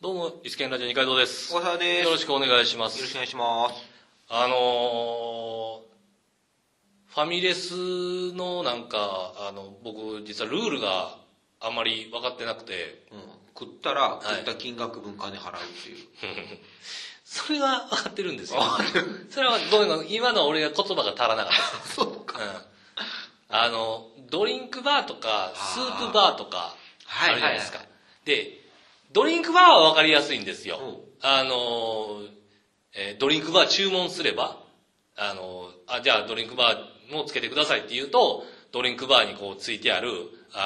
どうも、イスケンラジオ二階堂です。 小沢です。 よろしくお願いします。 よろしくお願いします。 ファミレスの僕、実はルールがあんまり分かってなくて。 食ったら、食った金額分金払うっていう。 それは分かってるんですよ。それは、ごめん、今の俺が言葉が足らなかった。 そうか。 ドリンクバーとか、スープバーとか、あるじゃないですか。で、ドリンクバーは分かりやすいんですよ。ドリンクバー注文すれば、じゃあドリンクバーもつけてくださいって言うと、ドリンクバーにこうついてある、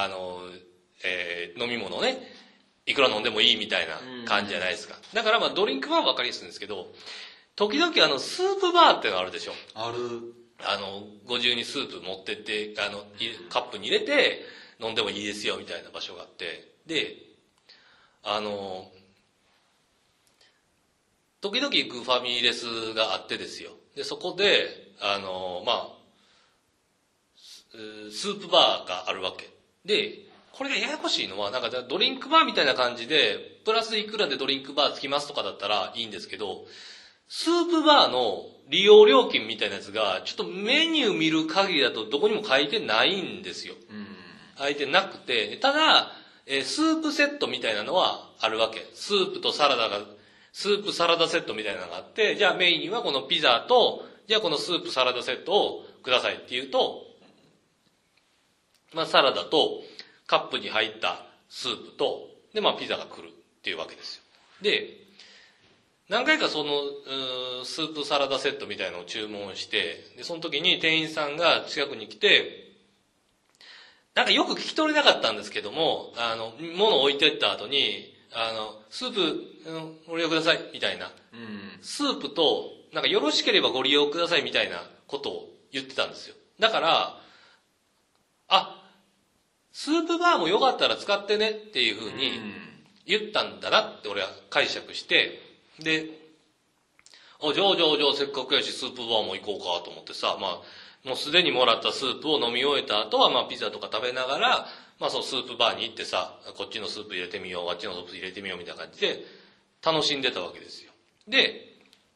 飲み物をね、いくら飲んでもいいみたいな感じじゃないですか。だからドリンクバーは分かりやすいんですけど、時々スープバーっていうのがあるでしょ。 ある。 ご自由にスープ持ってって、カップに入れて飲んでもいいですよみたいな場所があって、で、時々行くファミレスがあってですよ。で、そこで、スープバーがあるわけ。で、これがややこしいのは、ドリンクバーみたいな感じで、プラスいくらでドリンクバーつきますとかだったらいいんですけど、スープバーの利用料金みたいなやつが、ちょっとメニュー見る限りだとどこにも書いてないんですよ。書いてなくて、ただ、スープセットみたいなのはあるわけ。スープサラダセットみたいなのがあって、じゃあメインにはこのピザと、じゃあこのスープサラダセットをくださいって言うと、サラダとカップに入ったスープと、で、ピザが来るっていうわけですよ。で、何回かその、スープサラダセットみたいなのを注文して、で、その時に店員さんが近くに来て、よく聞き取れなかったんですけども、物を置いてった後に、スープ、ご利用ください、みたいな。スープと、よろしければご利用ください、みたいなことを言ってたんですよ。だから、スープバーもよかったら使ってねっていうふうに言ったんだなって俺は解釈して、で、じゃあ、せっかくやしスープバーも行こうかと思ってさ、もうすでにもらったスープを飲み終えた後は、ピザとか食べながら、そのスープバーに行ってさ、こっちのスープ入れてみよう、あっちのスープ入れてみようみたいな感じで、楽しんでたわけですよ。で、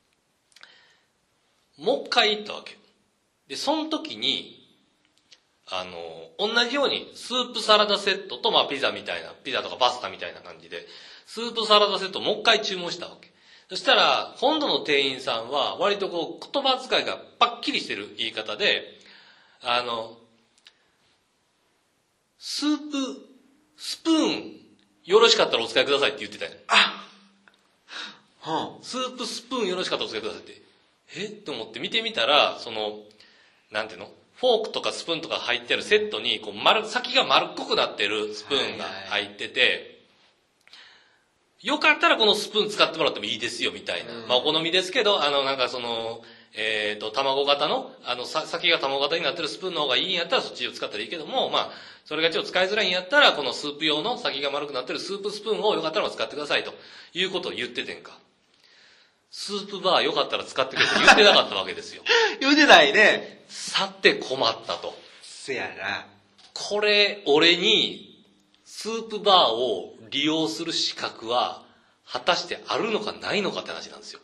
もう一回行ったわけ。で、その時に、同じように、スープサラダセットと、ピザみたいな、ピザとかパスタみたいな感じで、スープサラダセットをもう一回注文したわけ。そしたら、今度の店員さんは、割と言葉遣いがパッキリしてる言い方で、スプーン、よろしかったらお使いくださいって言ってたよ。スープスプーンよろしかったらお使いくださいって。って思って見てみたら、なんていうの？フォークとかスプーンとか入ってるセットに、先が丸っこくなってるスプーンが入ってて、よかったらこのスプーン使ってもらってもいいですよ、みたいな。お好みですけど、卵型の、先が卵型になってるスプーンの方がいいんやったらそっちを使ったらいいけども、それがちょっと使いづらいんやったら、このスープ用の先が丸くなってるスープスプーンをよかったら使ってくださいということを言っててんか。スープバーよかったら使ってくれって言ってなかったわけですよ。 言うてないね。 さて困ったと。 せやな。 これ、俺に、スープバーを利用する資格は、果たしてあるのかないのかって話なんですよ。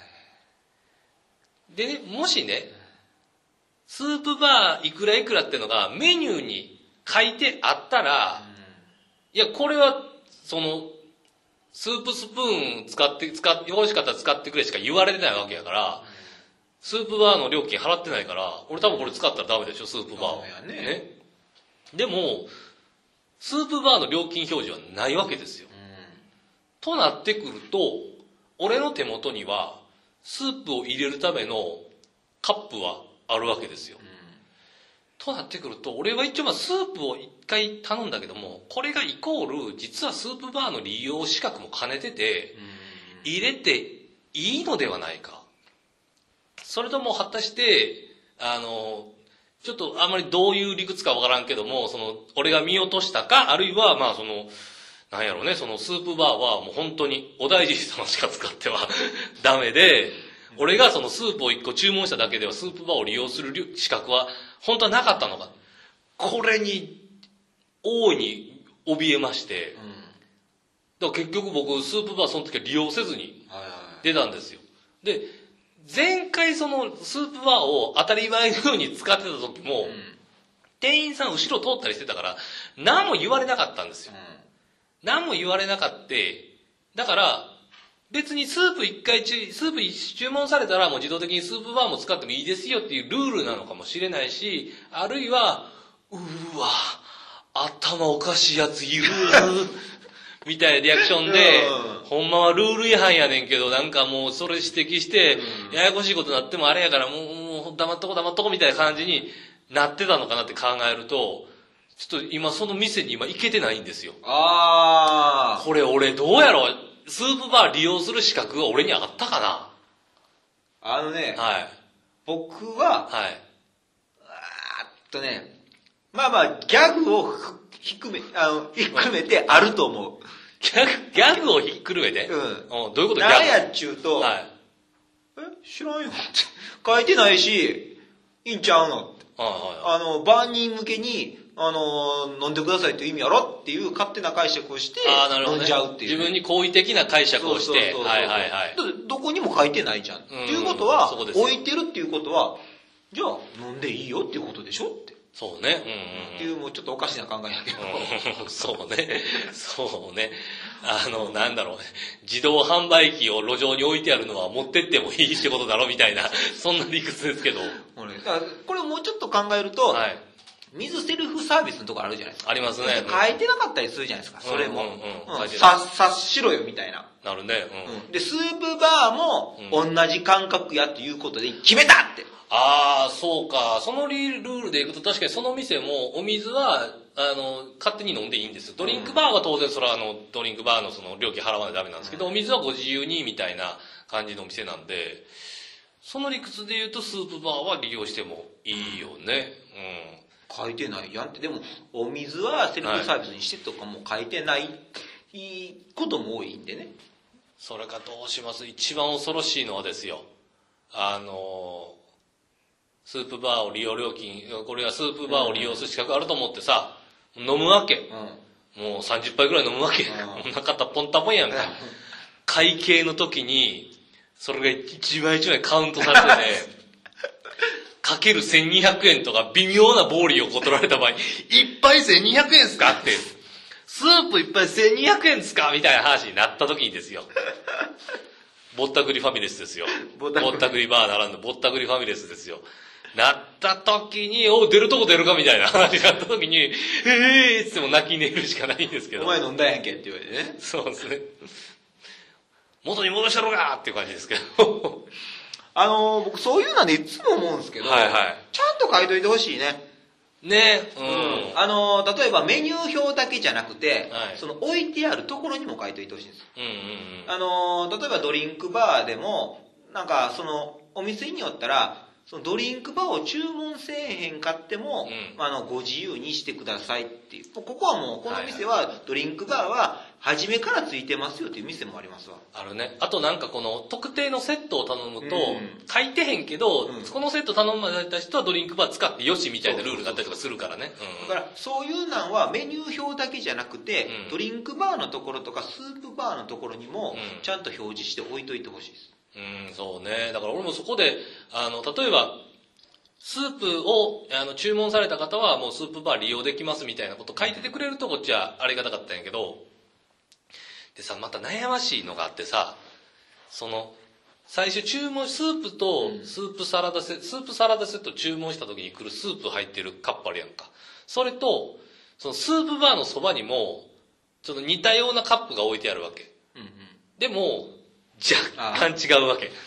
でね、もしね、スープバーいくらいくらってのがメニューに書いてあったら、いや、これは、スープスプーンよろしかったら使ってくれしか言われてないわけやから、スープバーの料金払ってないから、俺多分これ使ったらダメでしょ、スープバーを。ね。でも、スープバーの料金表示はないわけですよ。となってくると、俺の手元には、スープを入れるためのカップはあるわけですよ。となってくると、俺は一応スープを一回頼んだけども、これがイコール、実はスープバーの利用資格も兼ねてて、入れていいのではないか。それとも果たして、ちょっとあんまりどういう理屈かわからんけども、俺が見落としたか、あるいは、なんやろうね、スープバーはもう本当にお大臣様しか使ってはダメで、俺がスープを一個注文しただけではスープバーを利用する資格は本当はなかったのか。これに大いに怯えまして、 だから結局僕、スープバーその時は利用せずにはいはい。 出たんですよ。で、前回そのスープバーを当たり前のように使ってた時も、店員さん後ろ通ったりしてたから、何も言われなかったんですよ。何も言われなかった。だから、別にスープ注文されたらもう自動的にスープバーも使ってもいいですよっていうルールなのかもしれないし、あるいは、うーわ、頭おかしいやついるみたいなリアクションで、ほんまはルール違反やねんけど、なんかもうそれ指摘して、ややこしいことになってもあれやからもう黙っとこみたいな感じになってたのかなって考えると、ちょっと今その店に今行けてないんですよ。これ俺どうやろう、スープバー利用する資格が俺にあったかな。 はい。僕は、 はい。 まあ、ギャグを含めてあると思う。 ギャグをひっくるめて、 どういうこと？ 何やっちゅうと、 はい。 知らんよって。書いてないし、いいんちゃうのって。万人向けに、飲んでくださいっていう意味やろっていう勝手な解釈をして、飲んじゃうっていう、 自分に好意的な解釈をして、 どこにも書いてないじゃん。っていうことは、置いてるっていうことは、じゃあ飲んでいいよっていうことでしょって。 そうね。 っていうもうちょっとおかしな考えやけど。 そうね。そうね。なんだろうね。自動販売機を路上に置いてあるのは持ってってもいいってことだろみたいな、そんな理屈ですけど。 これをもうちょっと考えると、水セルフサービスのところあるじゃないですか。 ありますね。 書いてなかったりするじゃないですか、それも。察しろよみたいな。 なるね。 で、スープバーも同じ感覚やということで決めたって。 そうか。そのルールでいくと確かにその店もお水は、勝手に飲んでいいんですよ。ドリンクバーは当然それはドリンクバーのその料金払わないとダメなんですけど、お水はご自由にみたいな感じのお店なんで、その理屈で言うとスープバーは利用してもいいよね。 書いてないやんって。でも、お水はセルフサービスにしてとかも書いてないことも多いんでね。 それかどうします？一番恐ろしいのはですよ。スープバーを利用料金、これはスープバーを利用する資格あると思ってさ、飲むわけ。もう30杯ぐらい飲むわけ。お腹たポンタポンやんか。会計の時に、それが一枚一枚カウントされてね、かける1200円とか微妙な暴利を取られた場合、一杯1200円っすかって、スープ一杯1200円っすかみたいな話になった時にですよ。ぼったくりファミレスですよ。ぼったくりバーならぬぼったくりファミレスですよ。なった時に、出るとこ出るかみたいな話になった時に、ーっても泣き寝るしかないんですけど。 お前飲んだやんけって言われてね。 そうですね。元に戻したろがーっていう感じですけど。 僕そういうのでいつも思うんですけど、ちゃんと書いといてほしいね。 ね。 例えばメニュー表だけじゃなくて、その置いてあるところにも書いといてほしいんです。例えばドリンクバーでも、なんかそのお店によったら、そのドリンクバーを注文せえへんかっても、ご自由にしてくださいっていう。ここはもう、この店は、ドリンクバーは、初めからついてますよっていう店もありますわ。 あるね。あとなんかこの、特定のセットを頼むと、書いてへんけど、このセット頼まれた人はドリンクバー使ってよしみたいなルールがあったりとかするからね。 だから、そういうのはメニュー表だけじゃなくて、ドリンクバーのところとか、スープバーのところにも、ちゃんと表示して置いといてほしいです。 そうね。だから俺もそこで、例えば、スープを注文された方はもうスープバー利用できますみたいなこと書いててくれるとこっちはありがたかったんやけど、でさ、また悩ましいのがあってさ、最初注文、スープとスープサラダセット注文した時に来るスープ入ってるカップあるやんか。それと、そのスープバーのそばにも、ちょっと似たようなカップが置いてあるわけ。でも、若干違うわけ。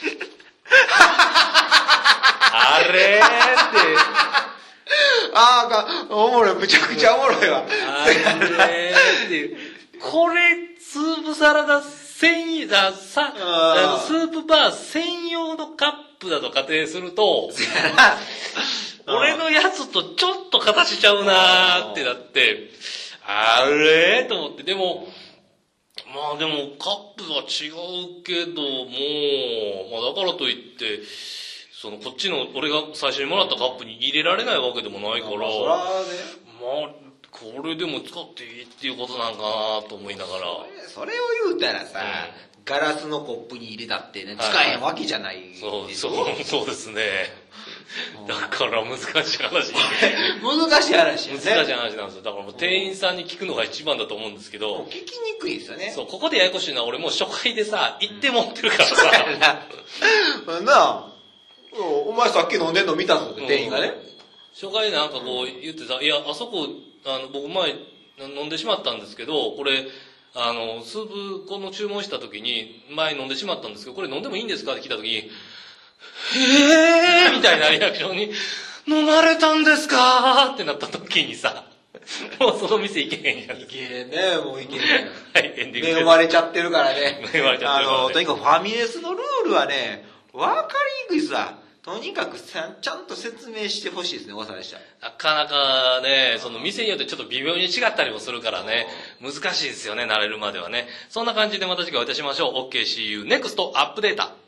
あれーって。 おもろい、むちゃくちゃおもろいわ。 あれーっていう。これ、スープサラダ専用、スープバー専用のカップだと仮定すると、俺のやつとちょっと形ちゃうなーってなって、あれーと思って、でもカップは違うけども、だからといって、こっちの俺が最初にもらったカップに入れられないわけでもないから、 これでも使っていいっていうことなんかなと思いながら。 それを言うたらさ、ガラスのコップに入れたってね、使えへんわけじゃないでしょ。 そうですね。だから難しい話。 難しい話よね。 難しい話なんですよ。だからもう店員さんに聞くのが一番だと思うんですけど。 聞きにくいですよね。 そう、ここでややこしいのは俺もう初回でさ、行って持ってるからさ。 なあ、お前さっき飲んでんの見たぞって店員がね。 初回なんかこう言ってさ、いや、あそこ、僕前飲んでしまったんですけど、これ、スープこの注文した時に、前飲んでしまったんですけど、これ飲んでもいいんですかって聞いた時に、みたいなリアクションに、飲まれたんですかってなった時にさ、もうその店行けへんやん。 行けへんね、もう行けへん。 はい、エンディング。 恵まれちゃってるからね。 恵まれちゃってるからね。 とにかくファミレスのルールはね、わかりにくいさ。とにかくちゃんと説明してほしいですね、大阪でした。 なかなかね、その店によってちょっと微妙に違ったりもするからね、難しいですよね、慣れるまではね。そんな感じでまた次回お会いいたしましょう。OK, see you next アップデータ。